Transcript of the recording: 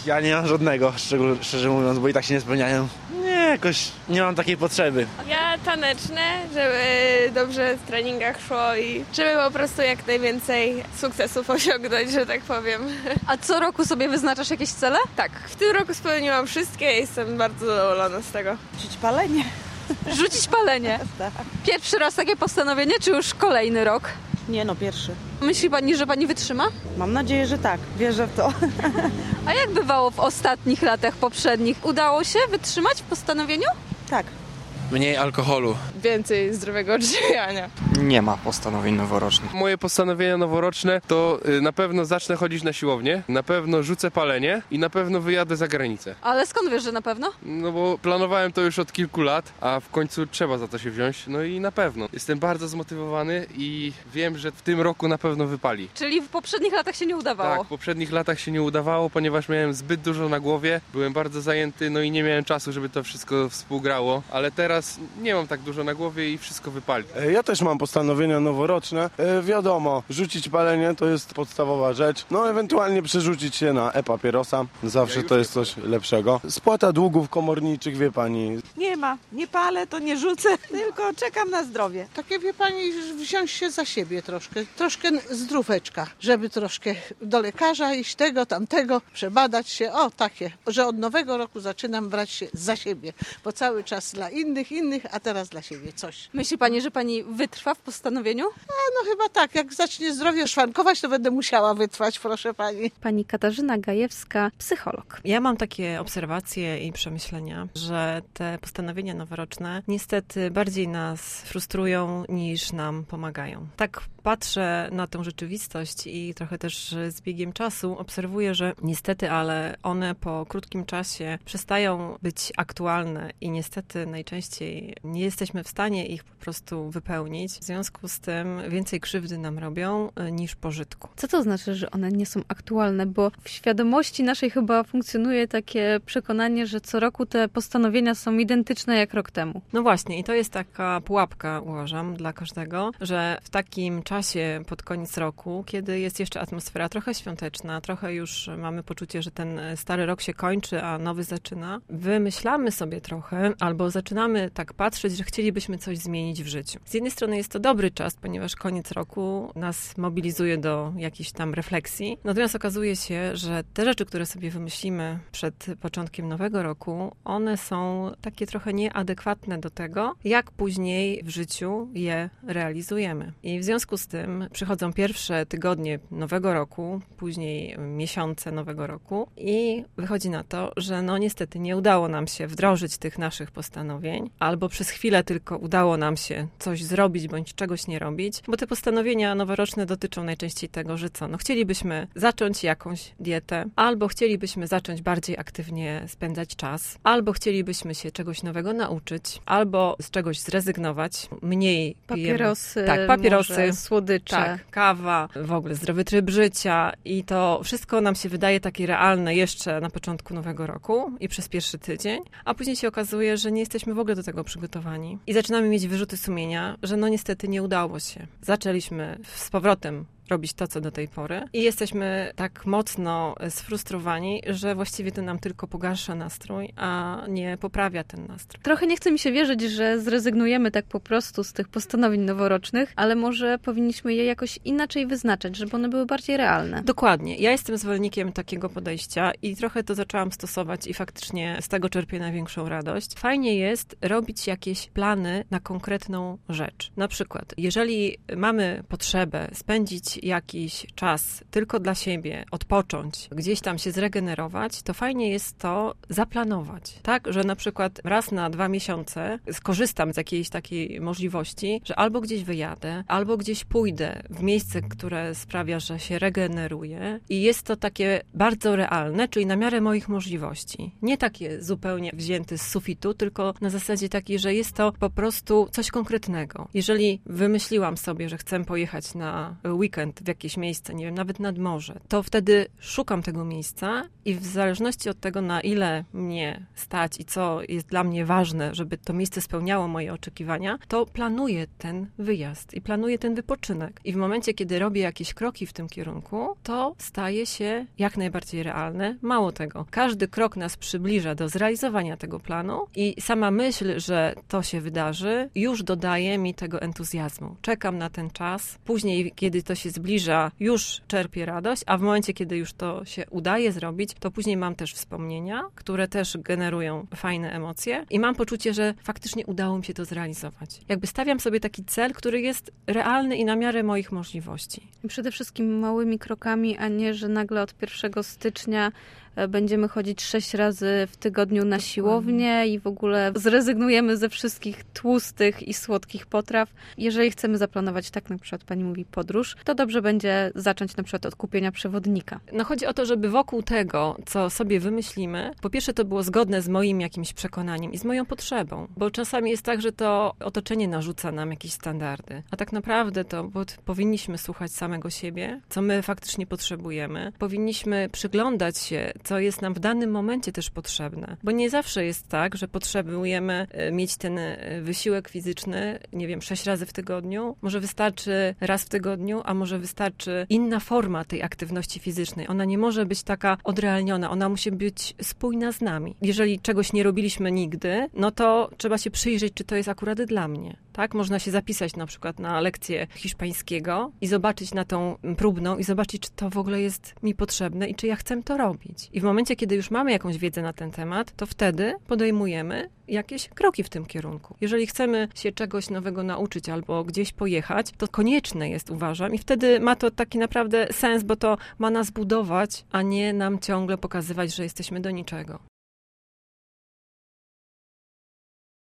Ja nie mam żadnego, szczerze mówiąc, bo i tak się nie spełniają. Nie, jakoś nie mam takiej potrzeby. Ja taneczne, żeby dobrze w treningach szło i żeby po prostu jak najwięcej sukcesów osiągnąć, że tak powiem. A co roku sobie wyznaczasz jakieś cele? Tak, w tym roku spełniłam wszystkie i jestem bardzo zadowolona z tego. Rzucić palenie. Rzucić palenie. Pierwszy raz takie postanowienie, czy już kolejny rok? Nie no, pierwszy. Myśli pani, że pani wytrzyma? Mam nadzieję, że tak. Wierzę w to. A jak bywało w ostatnich latach poprzednich? Udało się wytrzymać w postanowieniu? Tak. Mniej alkoholu. Więcej zdrowego odżywiania. Nie ma postanowień noworocznych. Moje postanowienia noworoczne to na pewno zacznę chodzić na siłownię, na pewno rzucę palenie i na pewno wyjadę za granicę. Ale skąd wiesz, że na pewno? No bo planowałem to już od kilku lat, a w końcu trzeba za to się wziąć. No i na pewno. Jestem bardzo zmotywowany i wiem, że w tym roku na pewno wypali. Czyli w poprzednich latach się nie udawało. Tak, w poprzednich latach się nie udawało, ponieważ miałem zbyt dużo na głowie, byłem bardzo zajęty, no i nie miałem czasu, żeby to wszystko współgrało, ale teraz nie mam tak dużo na głowie i wszystko wypali. Ja też mam postanowienia noworoczne. Wiadomo, rzucić palenie to jest podstawowa rzecz. No ewentualnie przerzucić się na e-papierosa. Zawsze to jest coś lepszego. Spłata długów komorniczych, wie pani. Nie ma. Nie palę, to nie rzucę, tylko czekam na zdrowie. Takie, wie pani, wziąć się za siebie troszkę zdróweczka, żeby troszkę do lekarza iść, tego, tamtego, przebadać się, takie, że od nowego roku zaczynam brać się za siebie, bo cały czas dla innych, a teraz dla siebie coś. Myśli pani, że pani wytrwa w postanowieniu? No chyba tak, jak zacznie zdrowie szwankować, to będę musiała wytrwać, proszę pani. Pani Katarzyna Gajewska, psycholog. Ja mam takie obserwacje i przemyślenia, że te postanowienia noworoczne niestety bardziej nas frustrują niż nam pomagają. Tak patrzę na tę rzeczywistość i trochę też z biegiem czasu obserwuję, że niestety, ale one po krótkim czasie przestają być aktualne i niestety najczęściej nie jesteśmy w stanie ich po prostu wypełnić. W związku z tym więcej krzywdy nam robią niż pożytku. Co to znaczy, że one nie są aktualne? Bo w świadomości naszej chyba funkcjonuje takie przekonanie, że co roku te postanowienia są identyczne jak rok temu. No właśnie i to jest taka pułapka, uważam, dla każdego, że w takim czasie pod koniec roku, kiedy jest jeszcze atmosfera trochę świąteczna, trochę już mamy poczucie, że ten stary rok się kończy, a nowy zaczyna, wymyślamy sobie trochę albo zaczynamy tak patrzeć, że chcielibyśmy coś zmienić w życiu. Z jednej strony jest to dobry czas, ponieważ koniec roku nas mobilizuje do jakiejś tam refleksji. Natomiast okazuje się, że te rzeczy, które sobie wymyślimy przed początkiem nowego roku, one są takie trochę nieadekwatne do tego, jak później w życiu je realizujemy. I w związku z tym przychodzą pierwsze tygodnie nowego roku, później miesiące nowego roku i wychodzi na to, że no niestety nie udało nam się wdrożyć tych naszych postanowień, albo przez chwilę tylko udało nam się coś zrobić, bądź czegoś nie robić, bo te postanowienia noworoczne dotyczą najczęściej tego, że co? No chcielibyśmy zacząć jakąś dietę, albo chcielibyśmy zacząć bardziej aktywnie spędzać czas, albo chcielibyśmy się czegoś nowego nauczyć, albo z czegoś zrezygnować, mniej papierosy, tak, papierosy, słodycze. Tak, kawa, w ogóle zdrowy tryb życia i to wszystko nam się wydaje takie realne jeszcze na początku nowego roku i przez pierwszy tydzień, a później się okazuje, że nie jesteśmy w ogóle do tego przygotowani i zaczynamy mieć wyrzuty sumienia, że no niestety nie udało się. Zaczęliśmy z powrotem robić to, co do tej pory i jesteśmy tak mocno sfrustrowani, że właściwie to nam tylko pogarsza nastrój, a nie poprawia ten nastrój. Trochę nie chce mi się wierzyć, że zrezygnujemy tak po prostu z tych postanowień noworocznych, ale może powinniśmy je jakoś inaczej wyznaczać, żeby one były bardziej realne. Dokładnie. Ja jestem zwolennikiem takiego podejścia i trochę to zaczęłam stosować i faktycznie z tego czerpię największą radość. Fajnie jest robić jakieś plany na konkretną rzecz. Na przykład, jeżeli mamy potrzebę spędzić jakiś czas tylko dla siebie, odpocząć, gdzieś tam się zregenerować, to fajnie jest to zaplanować. Tak, że na przykład raz na 2 miesiące skorzystam z jakiejś takiej możliwości, że albo gdzieś wyjadę, albo gdzieś pójdę w miejsce, które sprawia, że się regeneruję i jest to takie bardzo realne, czyli na miarę moich możliwości. Nie takie zupełnie wzięte z sufitu, tylko na zasadzie takiej, że jest to po prostu coś konkretnego. Jeżeli wymyśliłam sobie, że chcę pojechać na weekend weekend w jakieś miejsce, nie wiem, nawet nad morze, to wtedy szukam tego miejsca i w zależności od tego, na ile mnie stać i co jest dla mnie ważne, żeby to miejsce spełniało moje oczekiwania, to planuję ten wyjazd i planuję ten wypoczynek. I w momencie, kiedy robię jakieś kroki w tym kierunku, to staje się jak najbardziej realne. Mało tego, każdy krok nas przybliża do zrealizowania tego planu i sama myśl, że to się wydarzy, już dodaje mi tego entuzjazmu. Czekam na ten czas. Później, kiedy to się zbliża, już czerpię radość, a w momencie, kiedy już to się udaje zrobić, to później mam też wspomnienia, które też generują fajne emocje i mam poczucie, że faktycznie udało mi się to zrealizować. Jakby stawiam sobie taki cel, który jest realny i na miarę moich możliwości. Przede wszystkim małymi krokami, a nie, że nagle od 1 stycznia będziemy chodzić 6 razy w tygodniu na siłownię i w ogóle zrezygnujemy ze wszystkich tłustych i słodkich potraw. Jeżeli chcemy zaplanować, tak na przykład pani mówi, podróż, to dobrze będzie zacząć na przykład od kupienia przewodnika. No chodzi o to, żeby wokół tego, co sobie wymyślimy, po pierwsze to było zgodne z moim jakimś przekonaniem i z moją potrzebą, bo czasami jest tak, że to otoczenie narzuca nam jakieś standardy, a tak naprawdę to powinniśmy słuchać samego siebie, co my faktycznie potrzebujemy. Powinniśmy przyglądać się, co jest nam w danym momencie też potrzebne. Bo nie zawsze jest tak, że potrzebujemy mieć ten wysiłek fizyczny, nie wiem, 6 razy w tygodniu. Może wystarczy raz w tygodniu, a może wystarczy inna forma tej aktywności fizycznej. Ona nie może być taka odrealniona, ona musi być spójna z nami. Jeżeli czegoś nie robiliśmy nigdy, no to trzeba się przyjrzeć, czy to jest akurat dla mnie. Tak? Można się zapisać na przykład na lekcję hiszpańskiego i zobaczyć na tą próbną i zobaczyć, czy to w ogóle jest mi potrzebne i czy ja chcę to robić. I w momencie, kiedy już mamy jakąś wiedzę na ten temat, to wtedy podejmujemy jakieś kroki w tym kierunku. Jeżeli chcemy się czegoś nowego nauczyć albo gdzieś pojechać, to konieczne jest, uważam, i wtedy ma to taki naprawdę sens, bo to ma nas budować, a nie nam ciągle pokazywać, że jesteśmy do niczego.